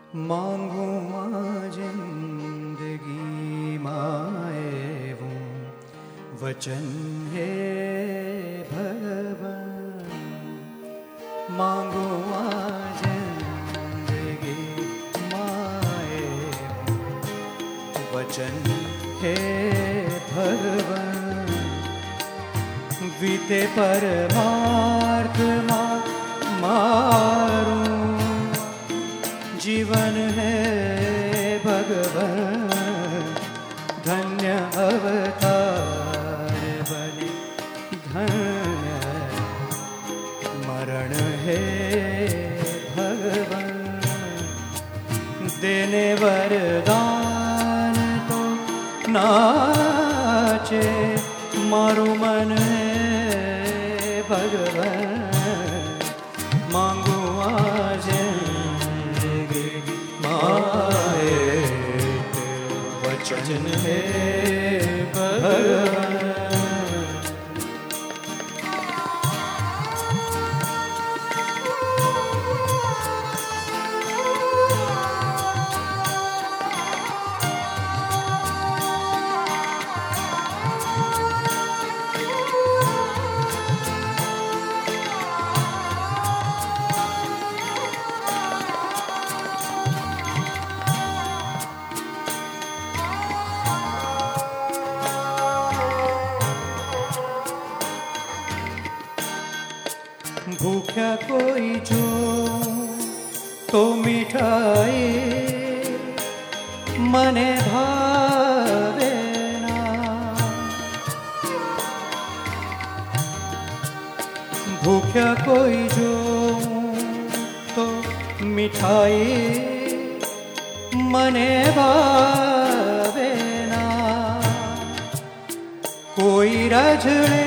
मांगू जिंदगी माए वो वचन है भगवान। मांगू जिंदगी माए वो वचन है भगवान। बीते परमार्थ मारूं जीवन है भगवान। धन्य अवतार बने धन्य मरण है भगवान। देने वरदान तो नाचे मारू मन है भगवान। मांगू आज माए वचन है भगवान। भूख्या कोई जो तो मिठाई मने भावे ना। भूख्या कोई जो तो मिठाई मने भावे ना। कोई रजड़े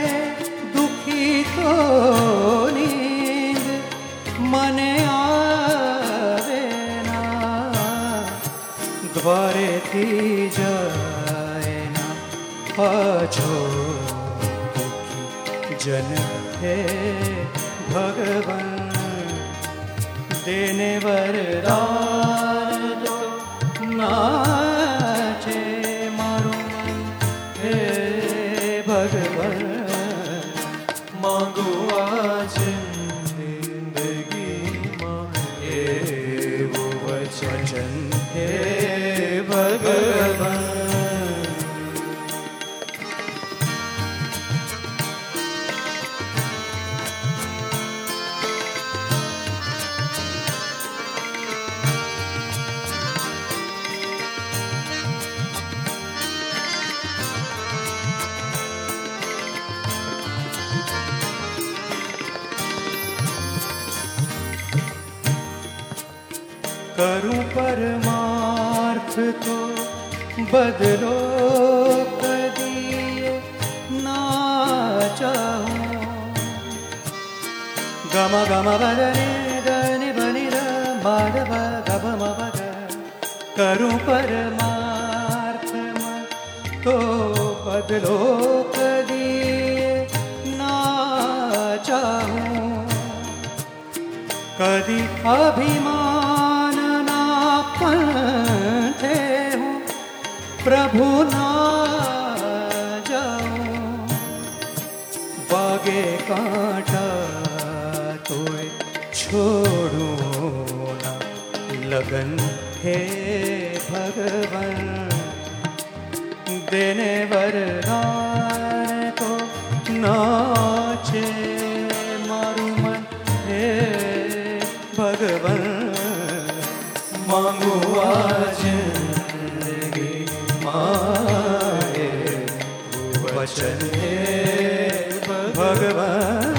तो नींद मने आवे ना। द्वारे थी जाए ना पाछो दुखी जन है भगवान। देने वरदान तो नाचे मारो मन है भगवान। मांगो आज जिंदगी माए वो वचन है भगवान। करूं परमार्थ तो बदलो कदिए ना चाहूं। गम गम बदने दनि बनि र माधव गभ मग। करूं परमार्थ तो बदलो कदिए ना चाहूं। कदी अभिमान थे हूँ प्रभु ना जाऊं। बागे कांटा तोय छोड़ूं ना लगन है भगवान। देने वरदान तो नाचे मारू मन है भगवान। मांगू आज जिंदगी माए वचन है भगवान।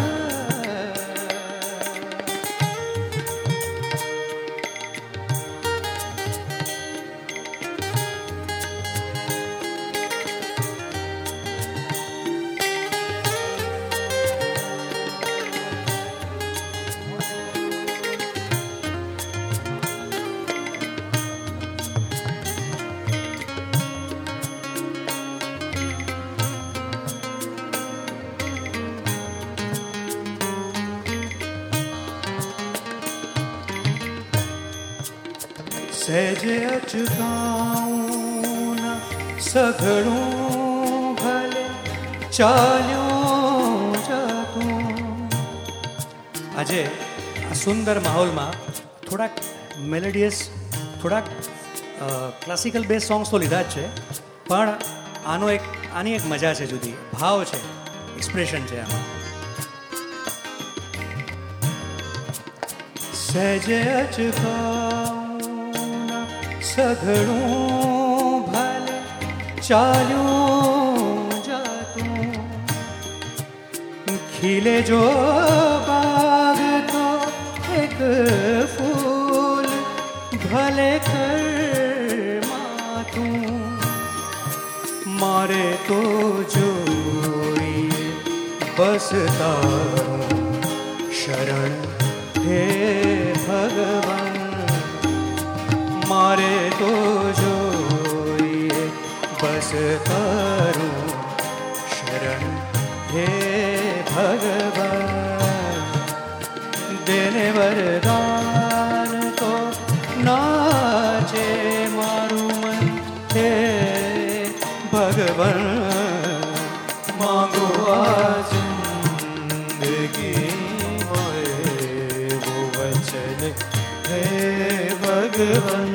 सहज अचकाऊं न सघळूं भले चाल्यों जातूं. આજે આ સુંદર માહોલમાં થોડાક મેલેડિયસ, થોડાક ક્લાસિકલ બેઝ સોંગ્સ તો લીધા જ છે, પણ આની એક મજા છે જુદી, ભાવ છે, એક્સપ્રેશન છે આમાં. सहज अचकाऊं न सघळूं भले चाल्यों जातूं. खिले जो बाग तो एक फूल भले कर मातूं. मारे तो जोइए बस तारूं शरण हे भगवान. मारे तो जोइए बस तारूं शरण हे भगवान. देने वरदान तो नाचे मारू मन हे भगवान. मांगो आज जिंदगी हे भगवान.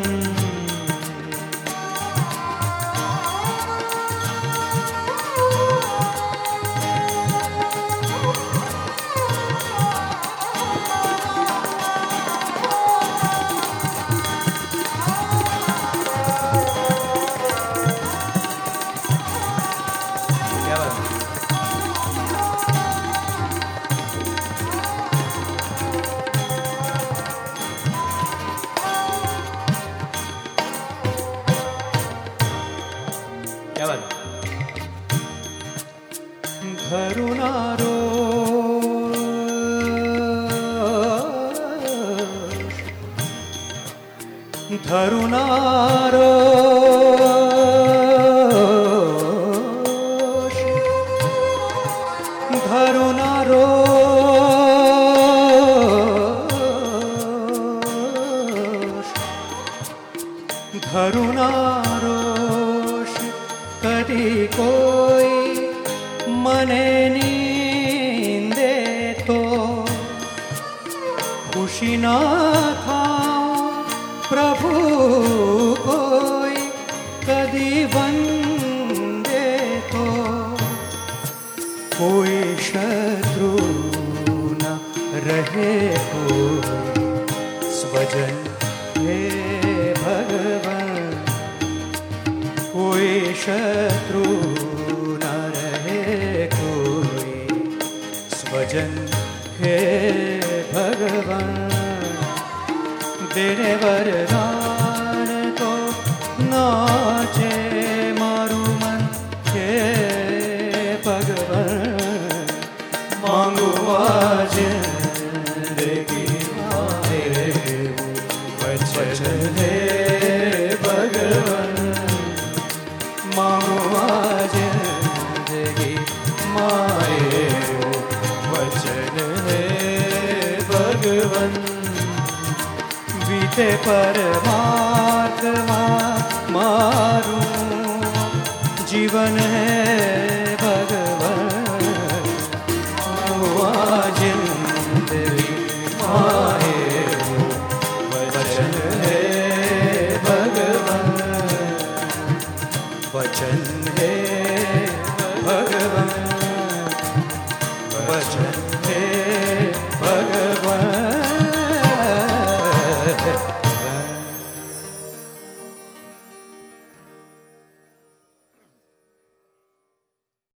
धरुनारो धरुनारो धरुनारोष कदी कोई मने नींदे तो खुशी ना था प्रभु कोई कदी वंदे तो. कोई शत्रु न रहे कोई स्वजन हे भगवान. कोई शत्रु न रहे कोई स्वजन हे भगवान. देने वरदान तो नाचे मारू मन हे भगवान. मांगो आज जिंदगी मारे वचन हे भगवान. मांगो आज जिंदगी मारे वचन हे भगवान. बीते परमात्मा मारूं जीवन है भगवान. जिंदगी मारे वचन है भगवान. वचन है भगवान. वचन